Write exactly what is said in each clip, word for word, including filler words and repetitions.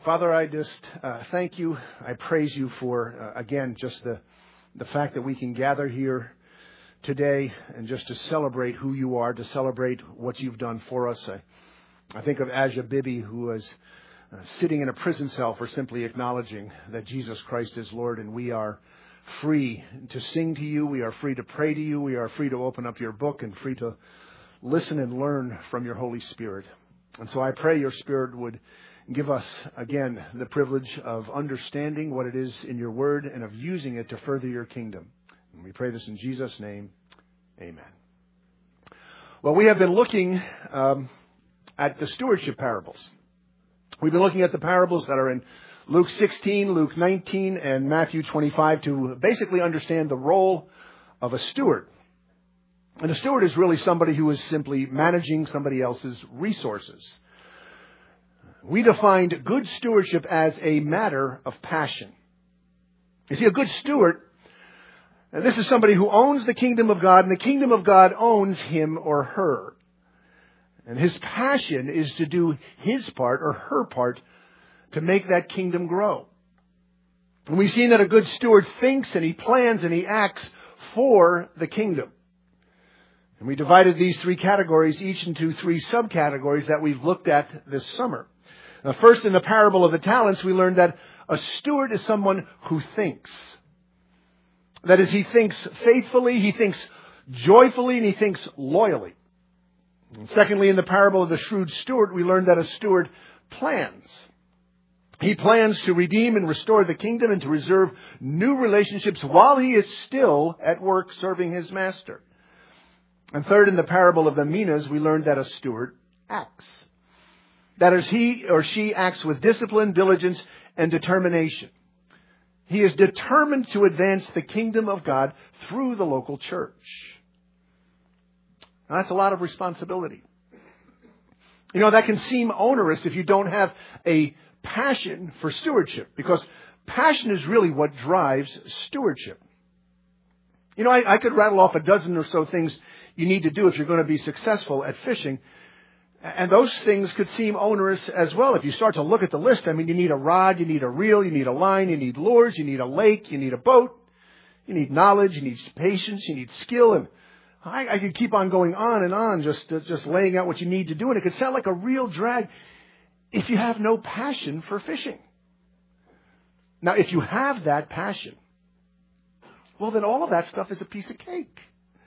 Father, I just uh, thank you. I praise you for, uh, again, just the, the fact that we can gather here today and just to celebrate who you are, to celebrate what you've done for us. I, I think of Aja Bibi, who was uh, sitting in a prison cell for simply acknowledging that Jesus Christ is Lord, and we are free to sing to you. We are free to pray to you. We are free to open up your book and free to listen and learn from your Holy Spirit. And so I pray your Spirit would give us, again, the privilege of understanding what it is in your word and of using it to further your kingdom. And we pray this in Jesus' name. Amen. Well, we have been looking um, at the stewardship parables. We've been looking at the parables that are in Luke sixteen, Luke nineteen, and Matthew twenty-five to basically understand the role of a steward. And a steward is really somebody who is simply managing somebody else's resources. We defined good stewardship as a matter of passion. You see, a good steward, and this is somebody who owns the kingdom of God, and the kingdom of God owns him or her. And his passion is to do his part or her part to make that kingdom grow. And we've seen that a good steward thinks and he plans and he acts for the kingdom. And we divided these three categories each into three subcategories that we've looked at this summer. Now, first, in the parable of the talents, we learned that a steward is someone who thinks. That is, he thinks faithfully, he thinks joyfully, and he thinks loyally. And secondly, in the parable of the shrewd steward, we learned that a steward plans. He plans to redeem and restore the kingdom and to reserve new relationships while he is still at work serving his master. And third, in the parable of the minas, we learned that a steward acts. That is, he or she acts with discipline, diligence, and determination. He is determined to advance the kingdom of God through the local church. Now, that's a lot of responsibility. You know, that can seem onerous if you don't have a passion for stewardship, because passion is really what drives stewardship. You know, I, I could rattle off a dozen or so things you need to do if you're going to be successful at fishing. And those things could seem onerous as well. If you start to look at the list, I mean, you need a rod, you need a reel, you need a line, you need lures, you need a lake, you need a boat, you need knowledge, you need patience, you need skill. And I, I could keep on going on and on, just, uh, just laying out what you need to do. And it could sound like a real drag if you have no passion for fishing. Now, if you have that passion, well, then all of that stuff is a piece of cake.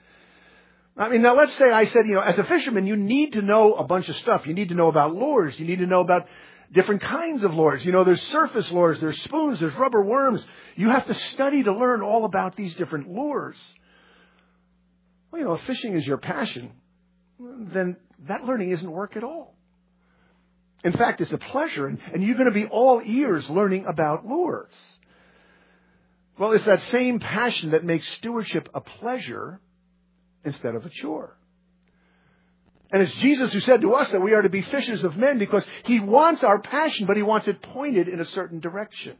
I mean, now let's say I said, you know, as a fisherman, you need to know a bunch of stuff. You need to know about lures. You need to know about different kinds of lures. You know, there's surface lures, there's spoons, there's rubber worms. You have to study to learn all about these different lures. Well, you know, if fishing is your passion, then that learning isn't work at all. In fact, it's a pleasure, and, and you're going to be all ears learning about lures. Well, it's that same passion that makes stewardship a pleasure instead of a chore. And it's Jesus who said to us that we are to be fishers of men, because he wants our passion, but he wants it pointed in a certain direction.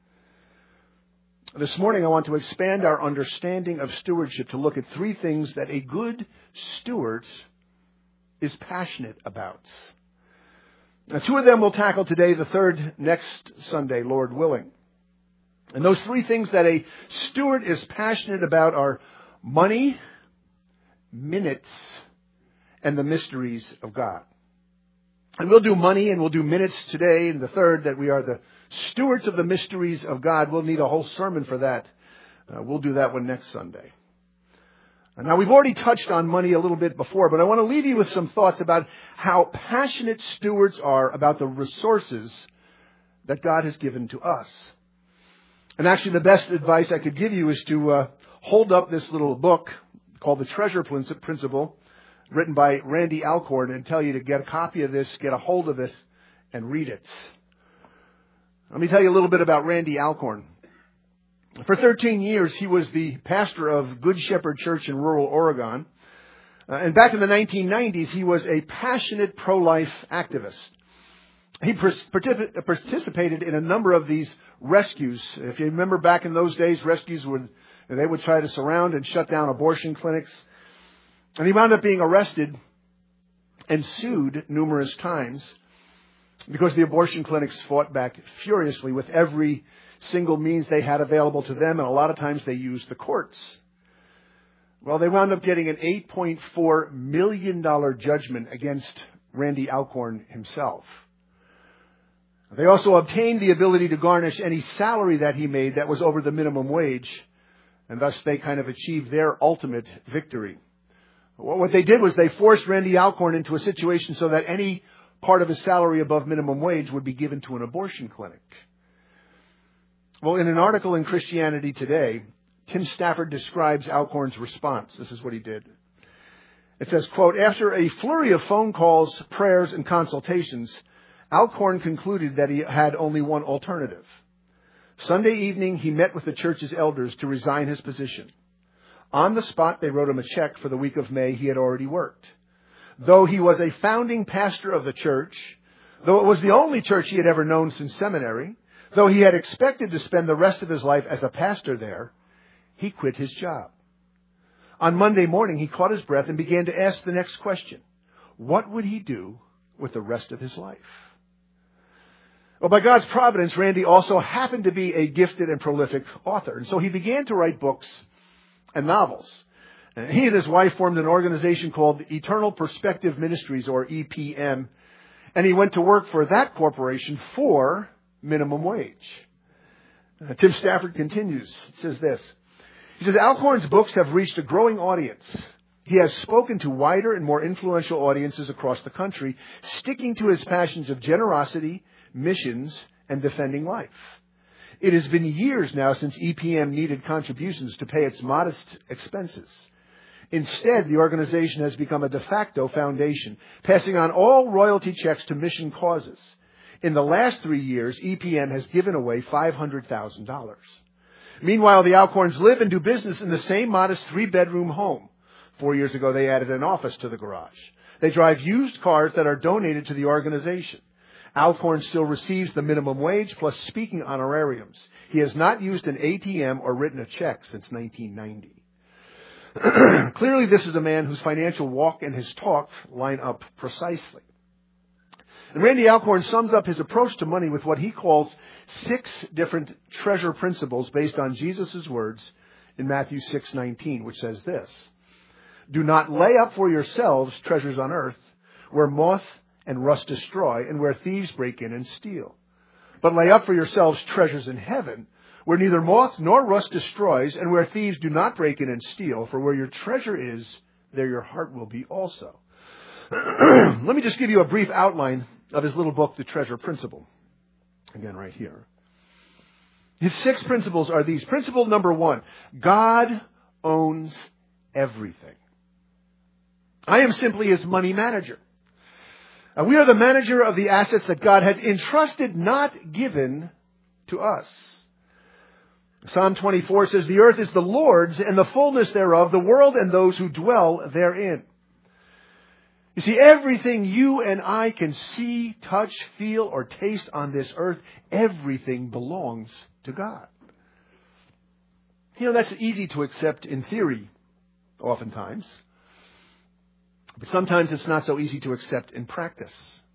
This morning I want to expand our understanding of stewardship to look at three things that a good steward is passionate about. Now, two of them we'll tackle today, the third next Sunday, Lord willing. And those three things that a steward is passionate about are money, minutes, and the mysteries of God. And we'll do money and we'll do minutes today. And the third, that we are the stewards of the mysteries of God. We'll need a whole sermon for that. Uh, we'll do that one next Sunday. And now, we've already touched on money a little bit before, but I want to leave you with some thoughts about how passionate stewards are about the resources that God has given to us. And actually, the best advice I could give you is to uh, hold up this little book called The Treasure Principle, written by Randy Alcorn, and tell you to get a copy of this, get a hold of it, and read it. Let me tell you a little bit about Randy Alcorn. For thirteen years, he was the pastor of Good Shepherd Church in rural Oregon. Uh, and back in the nineteen nineties, he was a passionate pro-life activist. He particip- participated in a number of these rescues. If you remember back in those days, rescues would, they would try to surround and shut down abortion clinics. And he wound up being arrested and sued numerous times. because the abortion clinics fought back furiously with every single means they had available to them, and a lot of times they used the courts. Well, they wound up getting an eight point four million dollars judgment against Randy Alcorn himself. They also obtained the ability to garnish any salary that he made that was over the minimum wage, and thus they kind of achieved their ultimate victory. What they did was they forced Randy Alcorn into a situation so that any part of his salary above minimum wage would be given to an abortion clinic. Well, in an article in Christianity Today, Tim Stafford describes Alcorn's response. This is what he did. It says, quote, "After a flurry of phone calls, prayers, and consultations, Alcorn concluded that he had only one alternative. Sunday evening, he met with the church's elders to resign his position. On the spot, they wrote him a check for the week of May he had already worked. Though he was a founding pastor of the church, though it was the only church he had ever known since seminary, though he had expected to spend the rest of his life as a pastor there, he quit his job. On Monday morning, he caught his breath and began to ask the next question. What would he do with the rest of his life? Well, by God's providence, Randy also happened to be a gifted and prolific author. And so he began to write books and novels. And he and his wife formed an organization called Eternal Perspective Ministries, or E P M. And he went to work for that corporation for minimum wage. Uh, Tim Stafford continues. It says this. He says, Alcorn's books have reached a growing audience. He has spoken to wider and more influential audiences across the country, sticking to his passions of generosity, missions, and defending life. It has been years now since E P M needed contributions to pay its modest expenses. Instead, the organization has become a de facto foundation, passing on all royalty checks to mission causes. In the last three years, E P M has given away five hundred thousand dollars. Meanwhile, the Alcorns live and do business in the same modest three-bedroom home. Four years ago, they added an office to the garage. They drive used cars that are donated to the organization. Alcorn still receives the minimum wage plus speaking honorariums. He has not used an A T M or written a check since nineteen ninety. Clearly, this is a man whose financial walk and his talk line up precisely. And Randy Alcorn sums up his approach to money with what he calls six different treasure principles based on Jesus' words in Matthew six nineteen, which says this. Do not lay up for yourselves treasures on earth, where moth and rust destroy, and where thieves break in and steal. But lay up for yourselves treasures in heaven, where neither moth nor rust destroys, and where thieves do not break in and steal. For where your treasure is, there your heart will be also. Let me just give you a brief outline of his little book, The Treasure Principle. Again, right here. His six principles are these. Principle number one, God owns everything. I am simply his money manager. Uh, we are the manager of the assets that God has entrusted, not given to us. Psalm twenty-four says, the earth is the Lord's and the fullness thereof, the world and those who dwell therein. You see, everything you and I can see, touch, feel, or taste on this earth, everything belongs to God. You know, that's easy to accept in theory, oftentimes. But sometimes it's not so easy to accept in practice.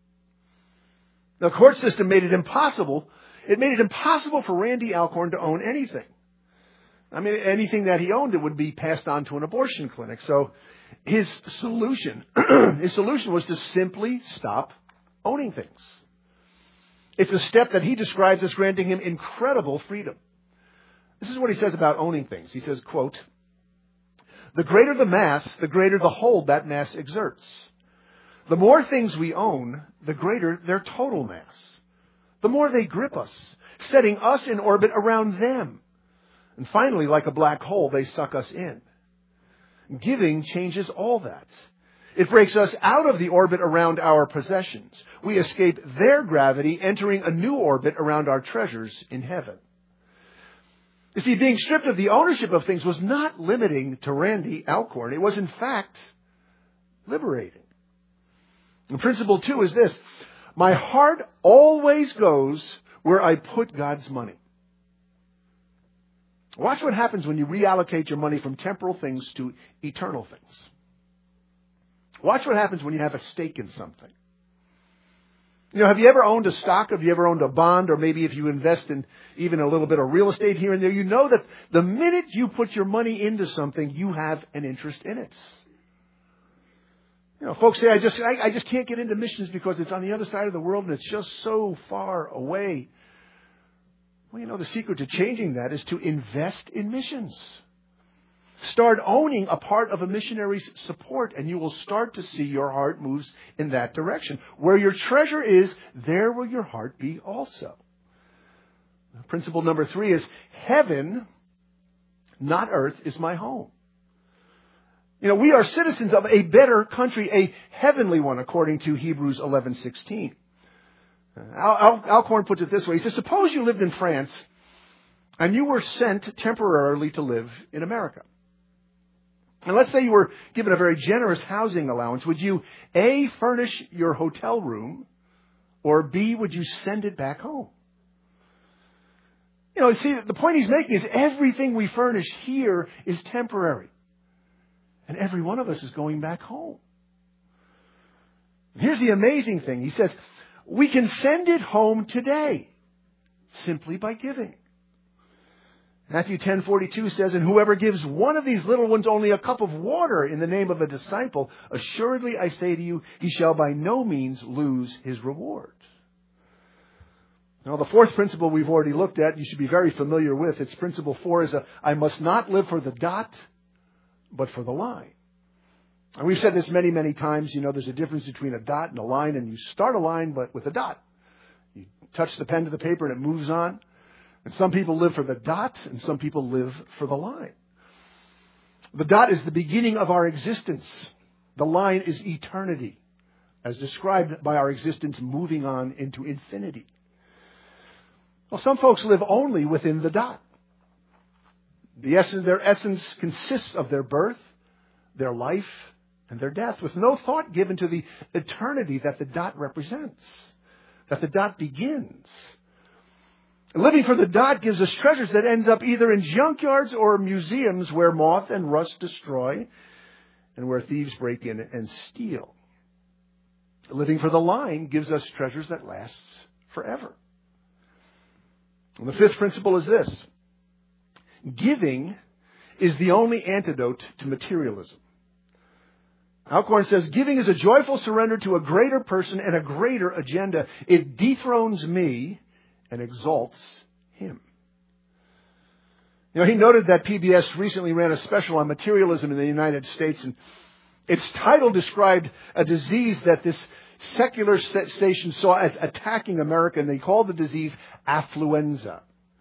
The court system made it impossible. It made it impossible for Randy Alcorn to own anything. I mean, anything that he owned, it would be passed on to an abortion clinic. So his solution, his solution was to simply stop owning things. It's a step that he describes as granting him incredible freedom. This is what he says about owning things. He says, quote, the greater the mass, the greater the hold that mass exerts. The more things we own, the greater their total mass. The more they grip us, setting us in orbit around them. And finally, like a black hole, they suck us in. Giving changes all that. It breaks us out of the orbit around our possessions. We escape their gravity, entering a new orbit around our treasures in heaven. You see, being stripped of the ownership of things was not limiting to Randy Alcorn. It was, in fact, liberating. And principle two is this. My heart always goes where I put God's money. Watch what happens when you reallocate your money from temporal things to eternal things. Watch what happens when you have a stake in something. You know, have you ever owned a stock? Have you ever owned a bond? Or maybe if you invest in even a little bit of real estate here and there, you know that the minute you put your money into something, you have an interest in it. You know, folks say, I just, I, I just can't get into missions because it's on the other side of the world and it's just so far away. Well, you know, the secret to changing that is to invest in missions. Start owning a part of a missionary's support, and you will start to see your heart moves in that direction. Where your treasure is, there will your heart be also. Principle number three is heaven, not earth, is my home. You know, we are citizens of a better country, a heavenly one, according to Hebrews eleven sixteen. Al- Al- Alcorn puts it this way. He says, suppose you lived in France and you were sent temporarily to live in America. And let's say you were given a very generous housing allowance. Would you, A, furnish your hotel room, or B, would you send it back home? You know, see, the point he's making is everything we furnish here is temporary. And every one of us is going back home. Here's the amazing thing. He says, we can send it home today simply by giving. Matthew ten forty-two says, and whoever gives one of these little ones only a cup of water in the name of a disciple, assuredly I say to you, he shall by no means lose his reward. Now, the fourth principle we've already looked at, you should be very familiar with. It's principle four is a, I must not live for the dot, but for the line. And we've said this many, many times. You know, there's a difference between a dot and a line, and you start a line, but with a dot. You touch the pen to the paper and it moves on. And some people live for the dot, and some people live for the line. The dot is the beginning of our existence. The line is eternity, as described by our existence moving on into infinity. Well, some folks live only within the dot. The essence, their essence consists of their birth, their life, and their death, with no thought given to the eternity that the dot represents, that the dot begins. Living for the dot gives us treasures that ends up either in junkyards or museums where moth and rust destroy and where thieves break in and steal. Living for the line gives us treasures that lasts forever. And the fifth principle is this. Giving is the only antidote to materialism. Alcorn says, giving is a joyful surrender to a greater person and a greater agenda. It dethrones me and exalts him. You know, he noted that P B S recently ran a special on materialism in the United States, and its title described a disease that this secular station saw as attacking America, and they called the disease affluenza.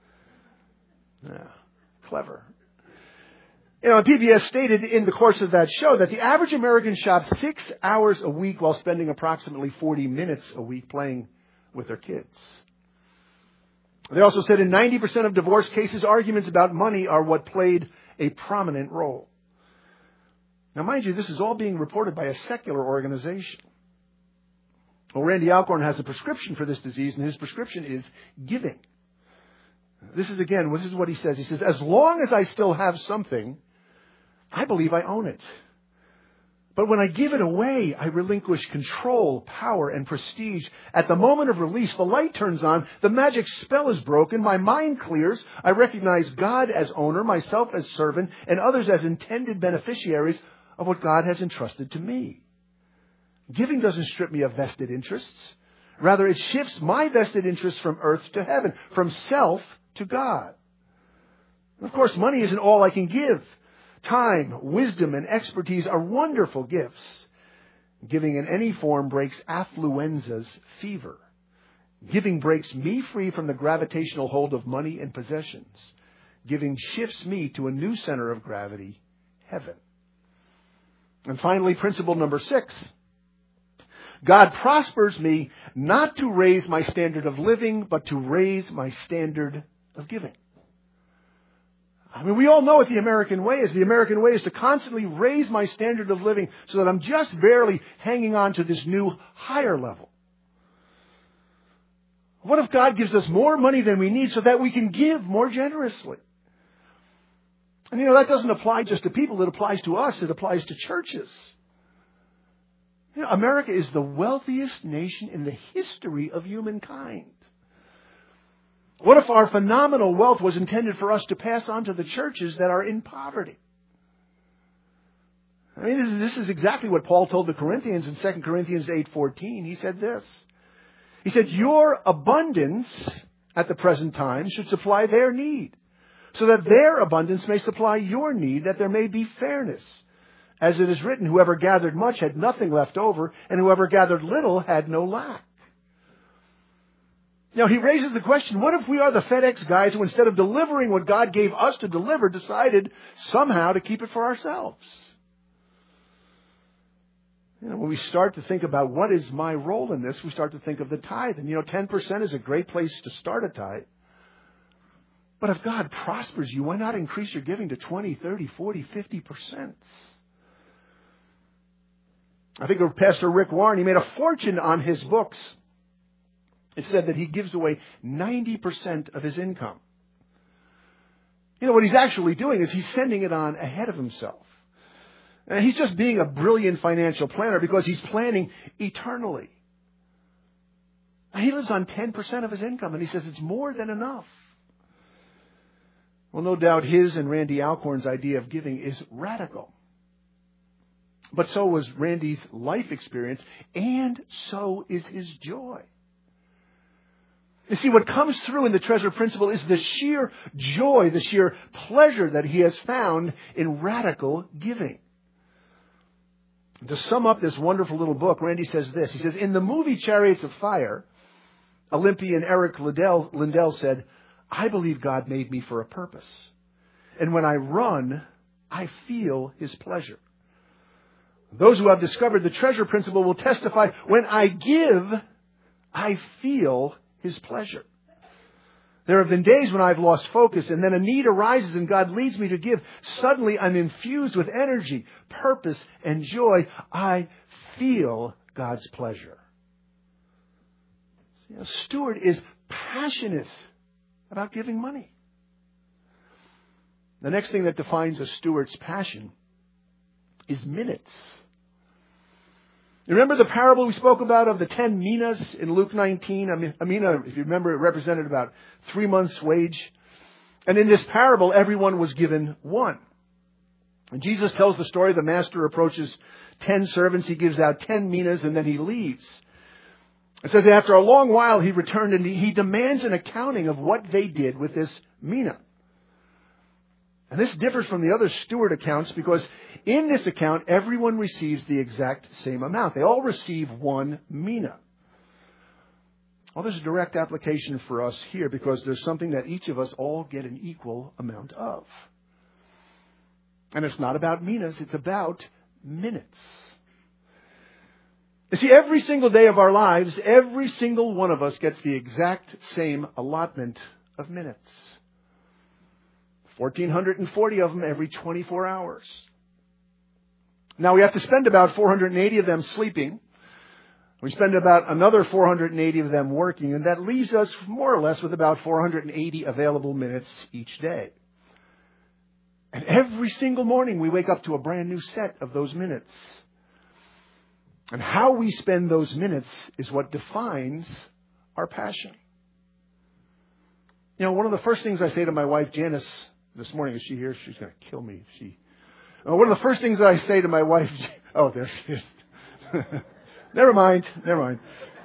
Yeah, clever. You know, P B S stated in the course of that show that the average American shops six hours a week while spending approximately forty minutes a week playing with their kids. They also said in ninety percent of divorce cases, arguments about money are what played a prominent role. Now, mind you, this is all being reported by a secular organization. Well, Randy Alcorn has a prescription for this disease, and his prescription is giving. This is, again, this is what he says. He says, as long as I still have something, I believe I own it. But when I give it away, I relinquish control, power, and prestige. At the moment of release, the light turns on, the magic spell is broken, my mind clears, I recognize God as owner, myself as servant, and others as intended beneficiaries of what God has entrusted to me. Giving doesn't strip me of vested interests. Rather, it shifts my vested interests from earth to heaven, from self to God. And of course, money isn't all I can give. Time, wisdom, and expertise are wonderful gifts. Giving in any form breaks affluenza's fever. Giving breaks me free from the gravitational hold of money and possessions. Giving shifts me to a new center of gravity, heaven. And finally, principle number six. God prospers me not to raise my standard of living, but to raise my standard of giving. I mean, we all know what the American way is. The American way is to constantly raise my standard of living so that I'm just barely hanging on to this new higher level. What if God gives us more money than we need so that we can give more generously? And you know, that doesn't apply just to people. It applies to us. It applies to churches. You know, America is the wealthiest nation in the history of humankind. What if our phenomenal wealth was intended for us to pass on to the churches that are in poverty? I mean, this is, this is exactly what Paul told the Corinthians in Second Corinthians eight fourteen. He said this. He said, your abundance at the present time should supply their need, so that their abundance may supply your need, that there may be fairness. As it is written, whoever gathered much had nothing left over, and whoever gathered little had no lack. Now, he raises the question, what if we are the FedEx guys who, instead of delivering what God gave us to deliver, decided somehow to keep it for ourselves? You know, when we start to think about what is my role in this, we start to think of the tithe. And, you know, ten percent is a great place to start a tithe. But if God prospers you, why not increase your giving to twenty, thirty, forty, fifty percent? I think of Pastor Rick Warren. He made a fortune on his books. It said that he gives away ninety percent of his income. You know, what he's actually doing is he's sending it on ahead of himself. And he's just being a brilliant financial planner because he's planning eternally. And he lives on ten percent of his income, and he says it's more than enough. Well, no doubt his and Randy Alcorn's idea of giving is radical. But so was Randy's life experience, and so is his joy. You see, what comes through in the treasure principle is the sheer joy, the sheer pleasure that he has found in radical giving. To sum up this wonderful little book, Randy says this. He says, in the movie Chariots of Fire, Olympian Eric Lindell, Lindell said, I believe God made me for a purpose. And when I run, I feel His pleasure. Those who have discovered the treasure principle will testify, when I give, I feel His pleasure. There have been days when I've lost focus, and then a need arises and God leads me to give. Suddenly I'm infused with energy, purpose, and joy. I feel God's pleasure. See, a steward is passionate about giving money. The next thing that defines a steward's passion is minutes. You remember the parable we spoke about of the ten minas in Luke nineteen? I mean, a mina, if you remember, it represented about three months' wage. And in this parable, everyone was given one. And Jesus tells the story. The master approaches ten servants. He gives out ten minas, and then he leaves. It says after a long while, he returned, and he demands an accounting of what they did with this mina. And this differs from the other steward accounts because in this account, everyone receives the exact same amount. They all receive one mina. Well, there's a direct application for us here because there's something that each of us all get an equal amount of. And it's not about minas, it's about minutes. You see, every single day of our lives, every single one of us gets the exact same allotment of minutes. one thousand four hundred forty of them every twenty-four hours. Now we have to spend about four hundred eighty of them sleeping. We spend about another four hundred eighty of them working, and that leaves us more or less with about four hundred eighty available minutes each day. And every single morning we wake up to a brand new set of those minutes. And how we spend those minutes is what defines our passion. You know, one of the first things I say to my wife, Janice, this morning, is she here? She's going to kill me. She. Uh, one of the first things that I say to my wife, oh, there she is. Never mind. Never mind.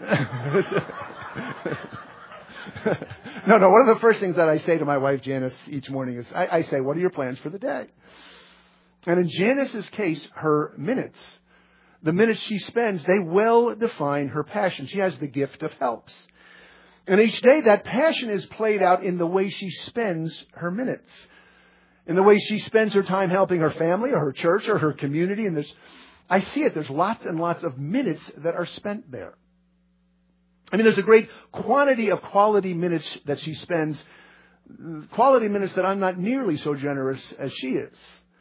no, no. One of the first things that I say to my wife, Janice, each morning is, I, I say, what are your plans for the day? And in Janice's case, her minutes, the minutes she spends, they well define her passion. She has the gift of helps. And each day that passion is played out in the way she spends her minutes. In the way she spends her time helping her family or her church or her community. And there's, I see it, there's lots and lots of minutes that are spent there. I mean, there's a great quantity of quality minutes that she spends. Quality minutes that I'm not nearly so generous as she is.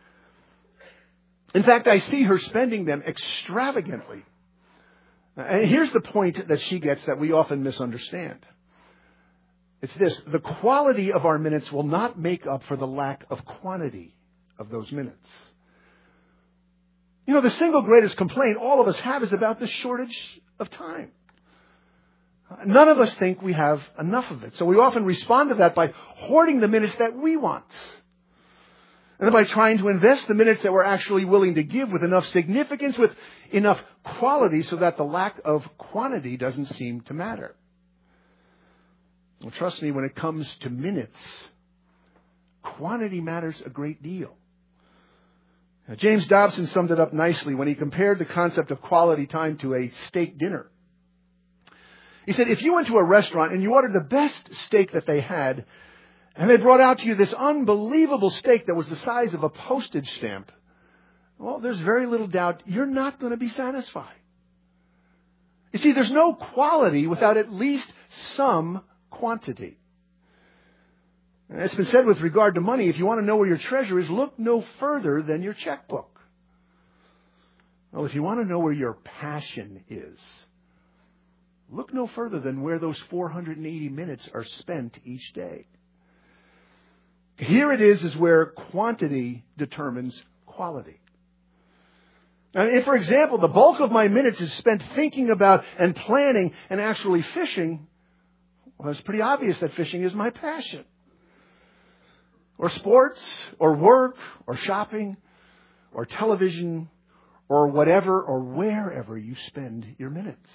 In fact, I see her spending them extravagantly. And here's the point that she gets that we often misunderstand. It's this: the quality of our minutes will not make up for the lack of quantity of those minutes. You know, the single greatest complaint all of us have is about the shortage of time. None of us think we have enough of it. So we often respond to that by hoarding the minutes that we want. And then by trying to invest the minutes that we're actually willing to give with enough significance, with enough quality, so that the lack of quantity doesn't seem to matter. Well, trust me, when it comes to minutes, quantity matters a great deal. Now, James Dobson summed it up nicely when he compared the concept of quality time to a steak dinner. He said, if you went to a restaurant and you ordered the best steak that they had, and they brought out to you this unbelievable steak that was the size of a postage stamp, well, there's very little doubt you're not going to be satisfied. You see, there's no quality without at least some quantity. And it's been said with regard to money, if you want to know where your treasure is, look no further than your checkbook. Well, if you want to know where your passion is, look no further than where those four hundred eighty minutes are spent each day. Here it is, is where quantity determines quality. And if, for example, the bulk of my minutes is spent thinking about and planning and actually fishing, well, it's pretty obvious that fishing is my passion. Or sports, or work, or shopping, or television, or whatever or wherever you spend your minutes.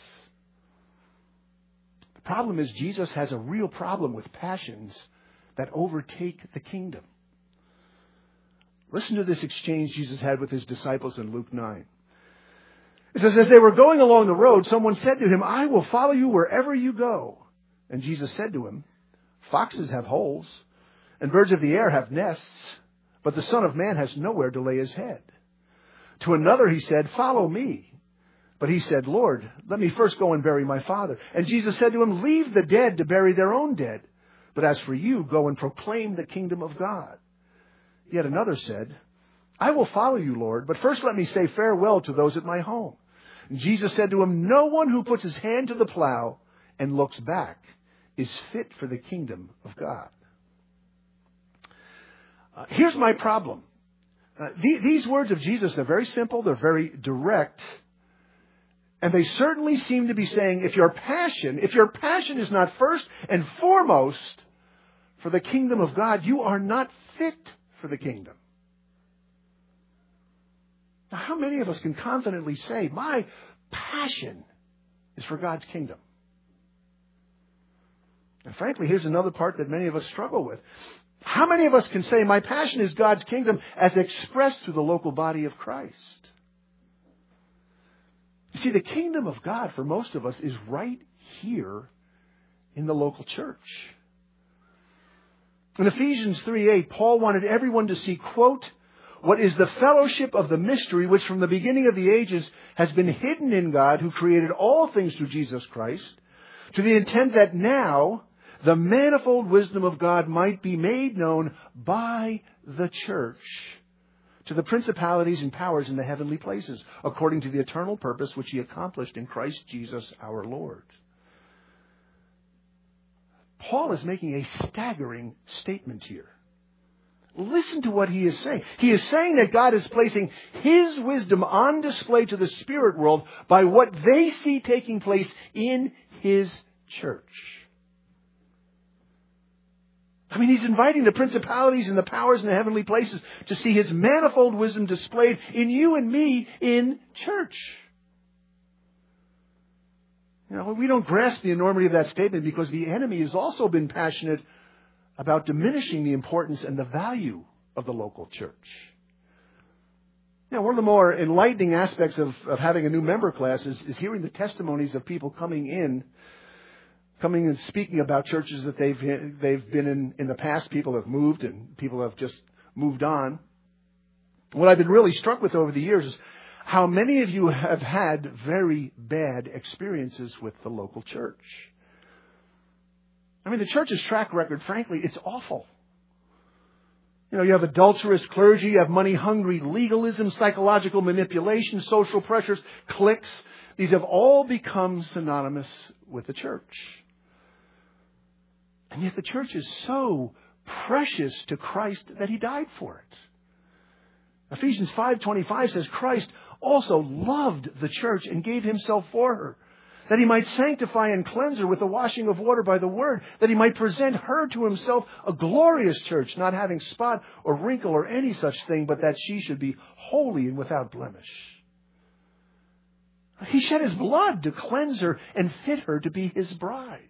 The problem is Jesus has a real problem with passions that overtake the kingdom. Listen to this exchange Jesus had with his disciples in Luke nine. It says, as they were going along the road, someone said to him, I will follow you wherever you go. And Jesus said to him, foxes have holes, and birds of the air have nests, but the Son of Man has nowhere to lay his head. To another he said, follow me. But he said, Lord, let me first go and bury my father. And Jesus said to him, leave the dead to bury their own dead. But as for you, go and proclaim the kingdom of God. Yet another said, I will follow you, Lord, but first let me say farewell to those at my home. And Jesus said to him, no one who puts his hand to the plow and looks back is fit for the kingdom of God. Uh, here's my problem. Uh, the, these words of Jesus, they're very simple, they're very direct, and they certainly seem to be saying, if your passion, if your passion is not first and foremost for the kingdom of God, you are not fit for the kingdom. Now, how many of us can confidently say, my passion is for God's kingdom? And frankly, here's another part that many of us struggle with. How many of us can say, my passion is God's kingdom as expressed through the local body of Christ? You see, the kingdom of God for most of us is right here in the local church. In Ephesians three eight, Paul wanted everyone to see, quote, what is the fellowship of the mystery which from the beginning of the ages has been hidden in God who created all things through Jesus Christ, to the intent that now the manifold wisdom of God might be made known by the church to the principalities and powers in the heavenly places, according to the eternal purpose which he accomplished in Christ Jesus our Lord. Paul is making a staggering statement here. Listen to what he is saying. He is saying that God is placing his wisdom on display to the spirit world by what they see taking place in his church. I mean, he's inviting the principalities and the powers in the heavenly places to see his manifold wisdom displayed in you and me in church. You know, we don't grasp the enormity of that statement because the enemy has also been passionate about diminishing the importance and the value of the local church. Now, one of the more enlightening aspects of, of having a new member class is, is hearing the testimonies of people coming in, coming and speaking about churches that they've they've been in in the past. People have moved and people have just moved on. What I've been really struck with over the years is how many of you have had very bad experiences with the local church. I mean, the church's track record, frankly, it's awful. You know, you have adulterous clergy, you have money-hungry legalism, psychological manipulation, social pressures, cliques. These have all become synonymous with the church. And yet the church is so precious to Christ that he died for it. Ephesians five twenty-five says Christ also loved the church and gave himself for her, that he might sanctify and cleanse her with the washing of water by the word, that he might present her to himself a glorious church, not having spot or wrinkle or any such thing, but that she should be holy and without blemish. He shed his blood to cleanse her and fit her to be his bride.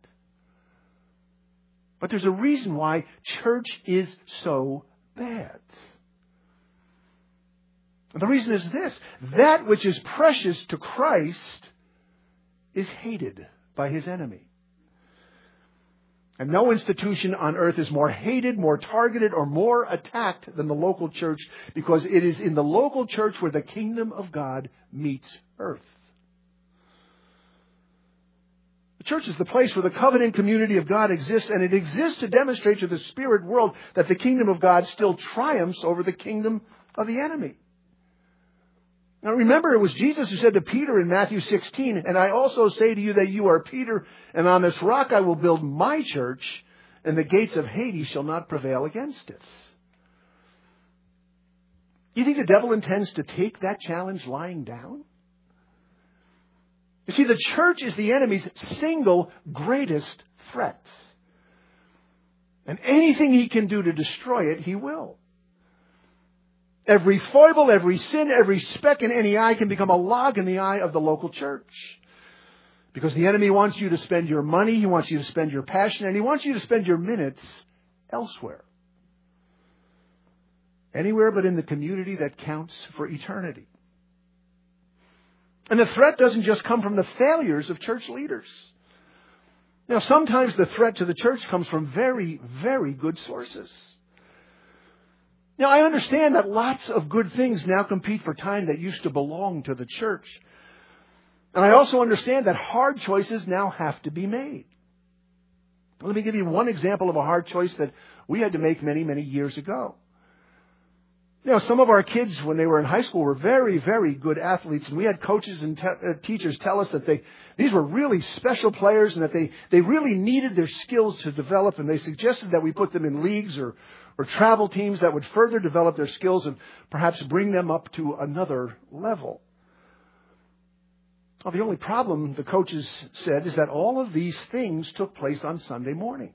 But there's a reason why church is so bad. And the reason is this: that which is precious to Christ is hated by his enemy. And no institution on earth is more hated, more targeted, or more attacked than the local church, because it is in the local church where the kingdom of God meets earth. The church is the place where the covenant community of God exists, and it exists to demonstrate to the spirit world that the kingdom of God still triumphs over the kingdom of the enemy. Now remember, it was Jesus who said to Peter in Matthew sixteen, "And I also say to you that you are Peter, and on this rock I will build my church, and the gates of Hades shall not prevail against it." Do you think the devil intends to take that challenge lying down? You see, the church is the enemy's single greatest threat. And anything he can do to destroy it, he will. Every foible, every sin, every speck in any eye can become a log in the eye of the local church. Because the enemy wants you to spend your money, he wants you to spend your passion, and he wants you to spend your minutes elsewhere. Anywhere but in the community that counts for eternity. And the threat doesn't just come from the failures of church leaders. Now, sometimes the threat to the church comes from very, very good sources. Now, I understand that lots of good things now compete for time that used to belong to the church. And I also understand that hard choices now have to be made. Let me give you one example of a hard choice that we had to make many, many years ago. You know, some of our kids, when they were in high school, were very, very good athletes. And we had coaches and te- uh, teachers tell us that they these were really special players and that they, they really needed their skills to develop. And they suggested that we put them in leagues or, or travel teams that would further develop their skills and perhaps bring them up to another level. Well, the only problem, the coaches said, is that all of these things took place on Sunday morning.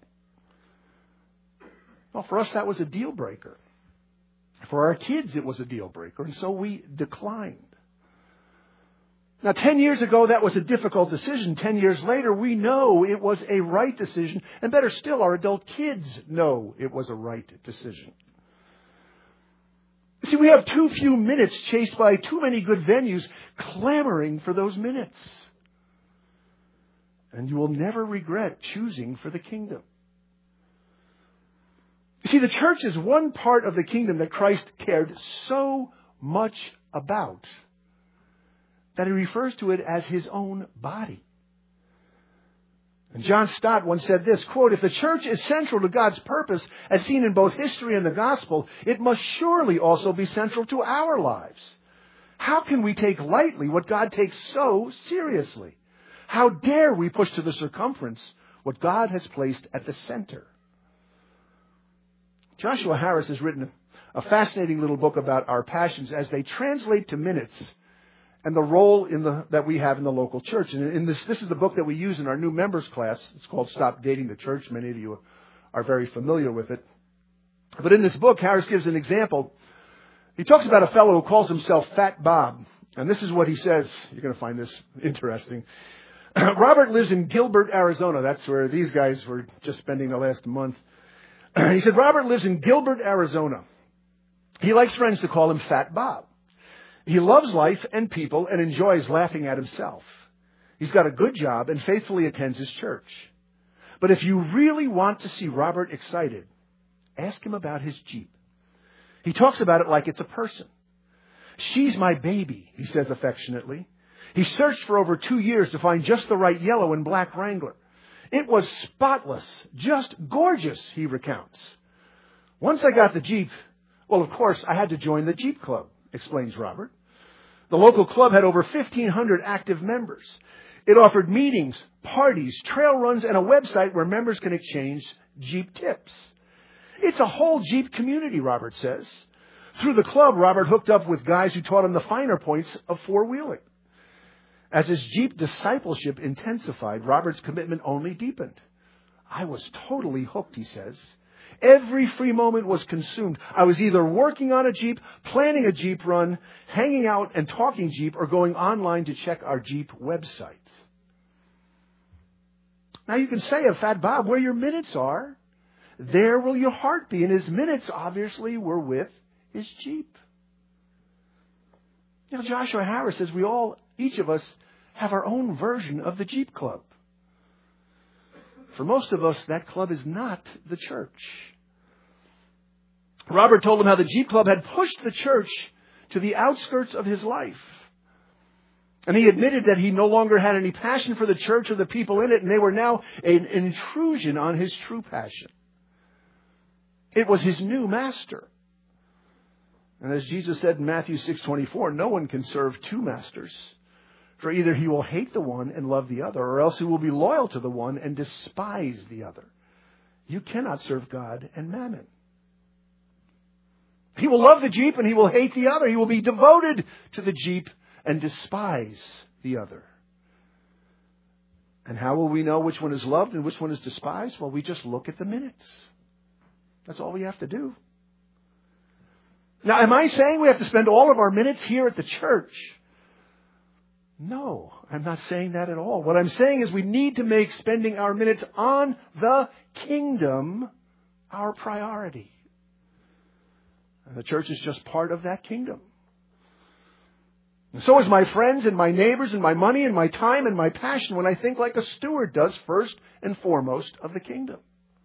Well, for us, that was a deal breaker. For our kids, it was a deal breaker, and so we declined. Now, ten years ago, that was a difficult decision. Ten years later, we know it was a right decision. And better still, our adult kids know it was a right decision. See, we have too few minutes chased by too many good venues clamoring for those minutes. And you will never regret choosing for the kingdom. You see, the church is one part of the kingdom that Christ cared so much about that he refers to it as his own body. And John Stott once said this, quote, "If the church is central to God's purpose, as seen in both history and the gospel, it must surely also be central to our lives. How can we take lightly what God takes so seriously? How dare we push to the circumference what God has placed at the center?" Joshua Harris has written a fascinating little book about our passions as they translate to minutes and the role in the, that we have in the local church. And in this, this is the book that we use in our new members class. It's called Stop Dating the Church. Many of you are very familiar with it. But in this book, Harris gives an example. He talks about a fellow who calls himself Fat Bob. And this is what he says. You're going to find this interesting. Robert lives in Gilbert, Arizona. That's where these guys were just spending the last month. He said, Robert lives in Gilbert, Arizona. He likes friends to call him Fat Bob. He loves life and people and enjoys laughing at himself. He's got a good job and faithfully attends his church. But if you really want to see Robert excited, ask him about his Jeep. He talks about it like it's a person. "She's my baby," he says affectionately. He searched for over two years to find just the right yellow and black Wrangler. "It was spotless, just gorgeous," he recounts. "Once I got the Jeep, well, of course, I had to join the Jeep Club," explains Robert. The local club had over fifteen hundred active members. It offered meetings, parties, trail runs, and a website where members can exchange Jeep tips. "It's a whole Jeep community," Robert says. Through the club, Robert hooked up with guys who taught him the finer points of four-wheeling. As his Jeep discipleship intensified, Robert's commitment only deepened. I was totally hooked, he says. Every free moment was consumed. I was either working on a Jeep, planning a Jeep run, hanging out and talking Jeep, or going online to check our Jeep website. Now you can say of Fat Bob, where your minutes are, there will your heart be. And his minutes, obviously, were with his Jeep. You know, Joshua Harris says we all, each of us, have our own version of the Jeep Club. For most of us, that club is not the church. Robert told him how the Jeep Club had pushed the church to the outskirts of his life. And he admitted that he no longer had any passion for the church or the people in it, and they were now an intrusion on his true passion. It was his new master. And as Jesus said in Matthew six twenty-four, no one can serve two masters. For either he will hate the one and love the other, or else he will be loyal to the one and despise the other. You cannot serve God and mammon. He will love the Jeep and he will hate the other. He will be devoted to the Jeep and despise the other. And how will we know which one is loved and which one is despised? Well, we just look at the minutes. That's all we have to do. Now, am I saying we have to spend all of our minutes here at the church? No, I'm not saying that at all. What I'm saying is we need to make spending our minutes on the kingdom our priority. And the church is just part of that kingdom. And so is my friends and my neighbors and my money and my time and my passion when I think like a steward does first and foremost of the kingdom.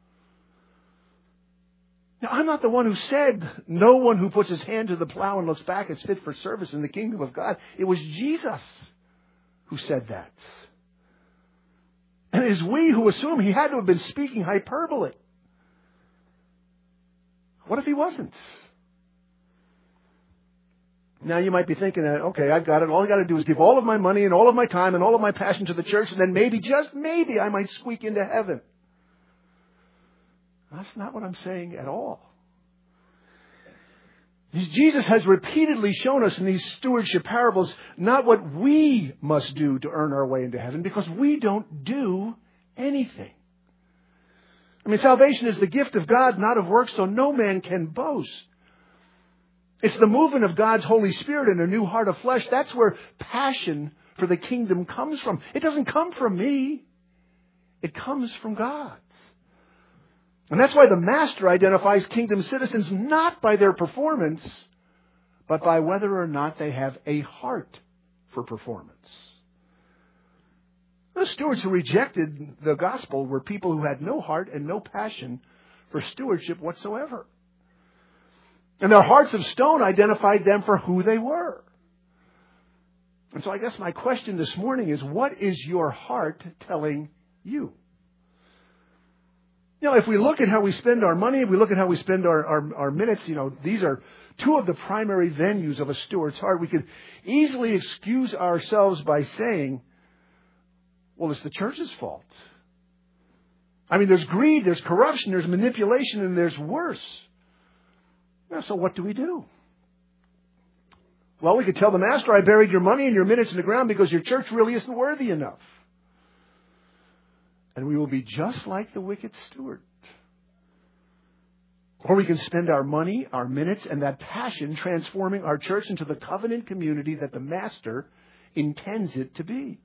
Now, I'm not the one who said no one who puts his hand to the plow and looks back is fit for service in the kingdom of God. It was Jesus who said that. And it is we who assume he had to have been speaking hyperbole. What if he wasn't? Now you might be thinking that, okay, I've got it. All I got to do is give all of my money and all of my time and all of my passion to the church, and then maybe, just maybe, I might squeak into heaven. That's not what I'm saying at all. Jesus has repeatedly shown us in these stewardship parables not what we must do to earn our way into heaven, because we don't do anything. I mean, salvation is the gift of God, not of works, so no man can boast. It's the movement of God's Holy Spirit in a new heart of flesh. That's where passion for the kingdom comes from. It doesn't come from me. It comes from God. And that's why the master identifies kingdom citizens not by their performance, but by whether or not they have a heart for performance. The stewards who rejected the gospel were people who had no heart and no passion for stewardship whatsoever. And their hearts of stone identified them for who they were. And so I guess my question this morning is, what is your heart telling you? You know, if we look at how we spend our money, if we look at how we spend our, our, our minutes, you know, these are two of the primary venues of a steward's heart. We could easily excuse ourselves by saying, well, it's the church's fault. I mean, there's greed, there's corruption, there's manipulation, and there's worse. Now, so what do we do? Well, we could tell the master, I buried your money and your minutes in the ground because your church really isn't worthy enough. And we will be just like the wicked steward. Or we can spend our money, our minutes, and that passion transforming our church into the covenant community that the master intends it to be.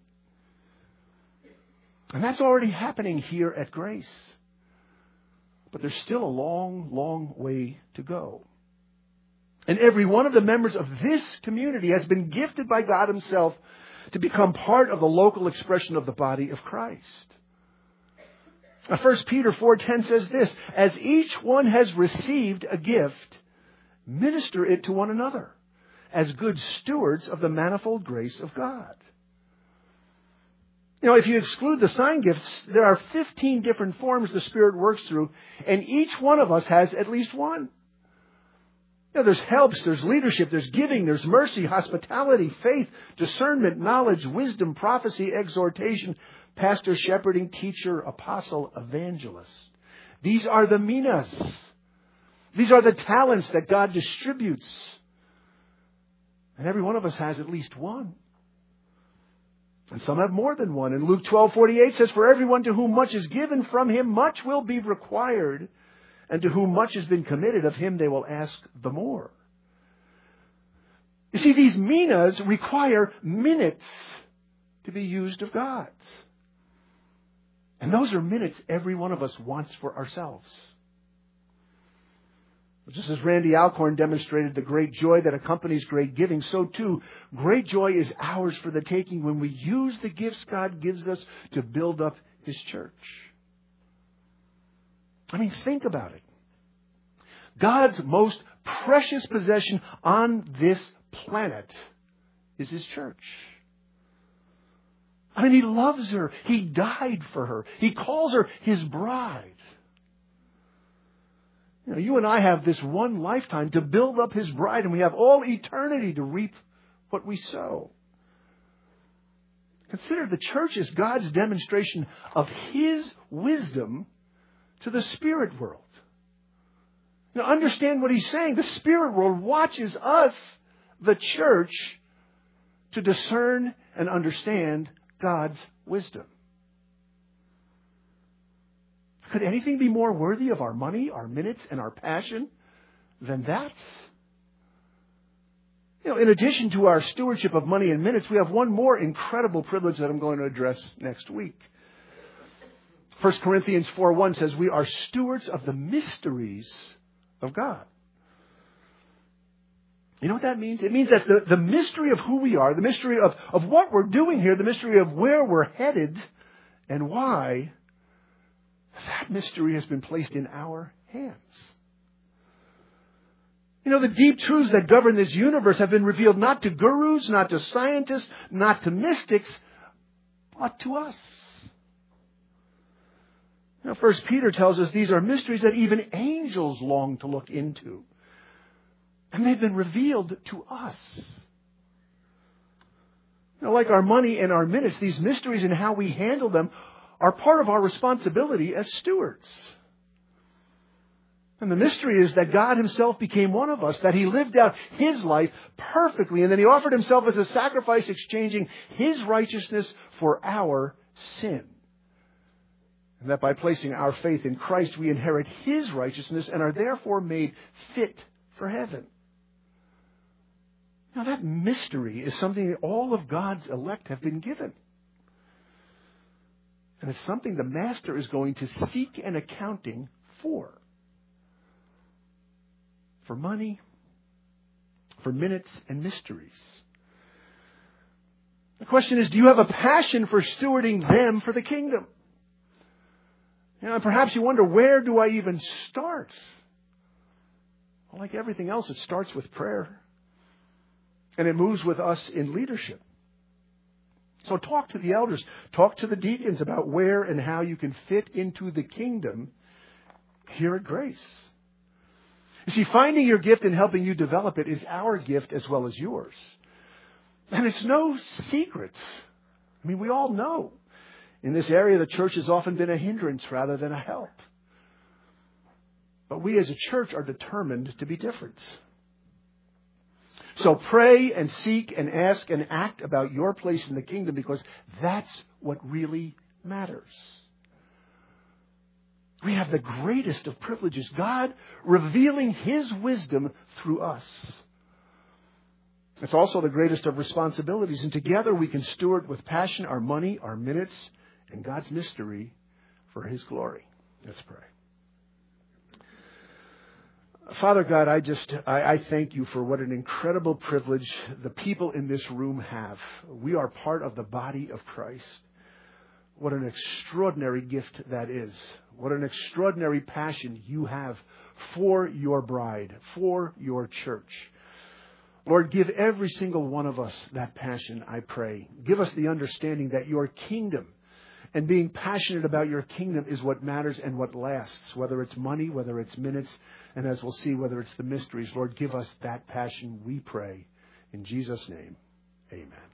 And that's already happening here at Grace. But there's still a long, long way to go. And every one of the members of this community has been gifted by God himself to become part of the local expression of the body of Christ. Now, First Peter four ten says this, as each one has received a gift, minister it to one another as good stewards of the manifold grace of God. You know, if you exclude the sign gifts, there are fifteen different forms the Spirit works through, and each one of us has at least one. You know, there's helps, there's leadership, there's giving, there's mercy, hospitality, faith, discernment, knowledge, wisdom, prophecy, exhortation, pastor, shepherding, teacher, apostle, evangelist. These are the minas. These are the talents that God distributes. And every one of us has at least one. And some have more than one. And Luke twelve forty-eight says, "For everyone to whom much is given, from him much will be required. And to whom much has been committed, of him they will ask the more." You see, these minas require minutes to be used of God's. And those are minutes every one of us wants for ourselves. Just as Randy Alcorn demonstrated the great joy that accompanies great giving, so too, great joy is ours for the taking when we use the gifts God gives us to build up His church. I mean, think about it. God's most precious possession on this planet is His church. I mean, He loves her. He died for her. He calls her His bride. You know, you and I have this one lifetime to build up His bride, and we have all eternity to reap what we sow. Consider the church as God's demonstration of His wisdom to the spirit world. Now, understand what He's saying. The spirit world watches us, the church, to discern and understand God's wisdom. Could anything be more worthy of our money, our minutes, and our passion than that? You know, in addition to our stewardship of money and minutes, we have one more incredible privilege that I'm going to address next week. First Corinthians four one says we are stewards of the mysteries of God. You know what that means? It means that the, the mystery of who we are, the mystery of, of what we're doing here, the mystery of where we're headed and why, that mystery has been placed in our hands. You know, the deep truths that govern this universe have been revealed not to gurus, not to scientists, not to mystics, but to us. You know, First Peter tells us these are mysteries that even angels long to look into. And they've been revealed to us. You know, like our money and our minutes, these mysteries and how we handle them are part of our responsibility as stewards. And the mystery is that God Himself became one of us, that He lived out His life perfectly, and then He offered Himself as a sacrifice, exchanging His righteousness for our sin. And that by placing our faith in Christ, we inherit His righteousness and are therefore made fit for heaven. Now, that mystery is something that all of God's elect have been given. And it's something the Master is going to seek an accounting for. For money, for minutes and mysteries. The question is, do you have a passion for stewarding them for the kingdom? You know, perhaps you wonder, where do I even start? Well, like everything else, it starts with prayer. And it moves with us in leadership. So talk to the elders, talk to the deacons about where and how you can fit into the kingdom here at Grace. You see, finding your gift and helping you develop it is our gift as well as yours. And it's no secret. I mean, we all know. In this area, the church has often been a hindrance rather than a help. But we as a church are determined to be different. So pray and seek and ask and act about your place in the kingdom, because that's what really matters. We have the greatest of privileges, God revealing His wisdom through us. It's also the greatest of responsibilities, and together we can steward with passion our money, our minutes, and God's mystery for His glory. Let's pray. Father God, I just, I, I thank You for what an incredible privilege the people in this room have. We are part of the body of Christ. What an extraordinary gift that is. What an extraordinary passion You have for Your bride, for Your church. Lord, give every single one of us that passion, I pray. Give us the understanding that Your kingdom and being passionate about Your kingdom is what matters and what lasts, whether it's money, whether it's minutes, and as we'll see, whether it's the mysteries. Lord, give us that passion, we pray. In Jesus' name, amen.